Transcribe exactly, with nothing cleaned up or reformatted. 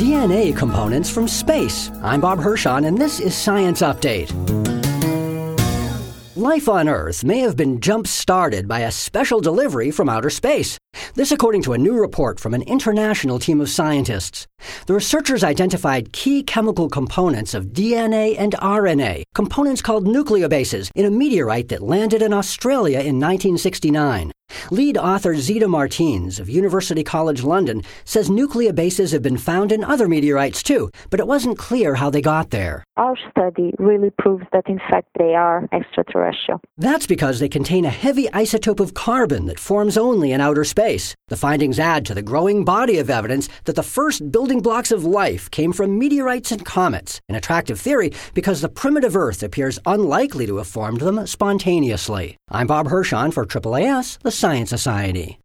D N A components from space. I'm Bob Hirschon, and this is Science Update. Life on Earth may have been jump-started by a special delivery from outer space. This according to a new report from an international team of scientists. The researchers identified key chemical components of D N A and R N A, components called nucleobases, in a meteorite that landed in Australia in nineteen sixty-nine. Lead author Zita Martins of University College London says nucleobases have been found in other meteorites too, but it wasn't clear how they got there. Our study really proves that in fact they are extraterrestrial. That's because they contain a heavy isotope of carbon that forms only in outer space. The findings add to the growing body of evidence that the first building blocks of life came from meteorites and comets, an attractive theory because the primitive Earth appears unlikely to have formed them spontaneously. I'm Bob Hirschon for A A A S, the Science Society.